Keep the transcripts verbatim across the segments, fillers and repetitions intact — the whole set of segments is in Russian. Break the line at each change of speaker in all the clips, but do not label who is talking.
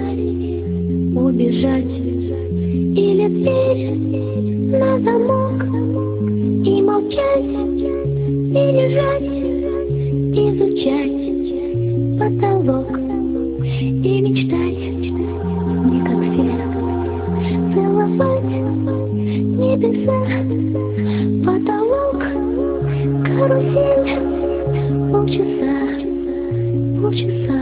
убежать, или дверь на замок, и молчать, и лежать, изучать потолок, и мечтать, не как все, целовать небеса, потолок, карусель, полчаса, полчаса.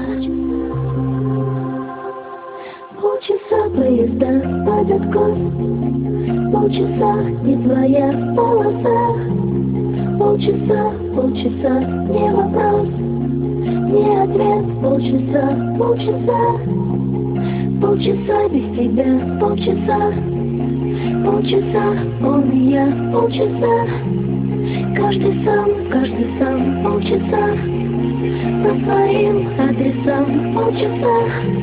Полчаса поезда под откос, полчаса не твоя полоса, полчаса, полчаса не вопрос, не ответ, полчаса, полчаса, полчаса без тебя, полчаса, полчаса он и я, полчаса, каждый сам, каждый сам, полчаса, по своим адресам, полчаса.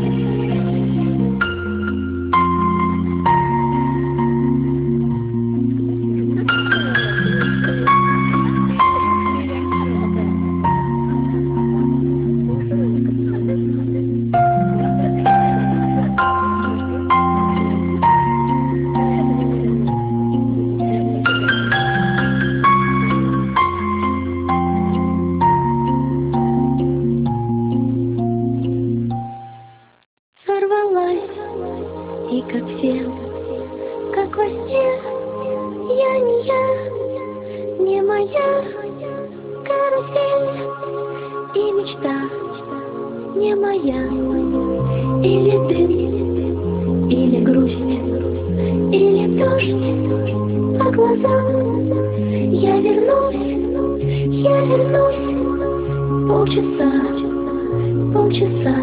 Сорвалась, и как все, как во сне, я не я, не моя карусель, и мечта не моя, или дым, или грусть, или дождь по глазам. Я вернусь, я вернусь, полчаса, полчаса.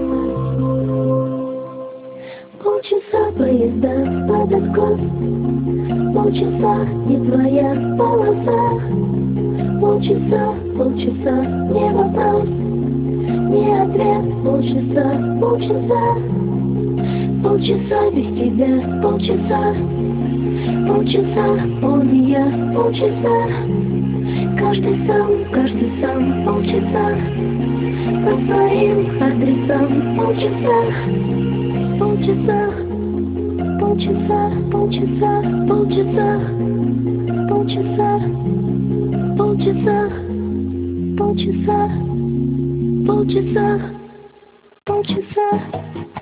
Полчаса поезда под откос, полчаса не твоя полоса, полчаса, полчаса не вопрос, не ответ, полчаса, полчаса, полчаса без тебя, полчаса, полчаса он и я, полчаса, каждый сам, каждый сам, полчаса, по своим адресам, полчаса. Полчаса, полчаса, полчаса, полчаса, полчаса, полчаса, полчаса, полчаса, полчаса.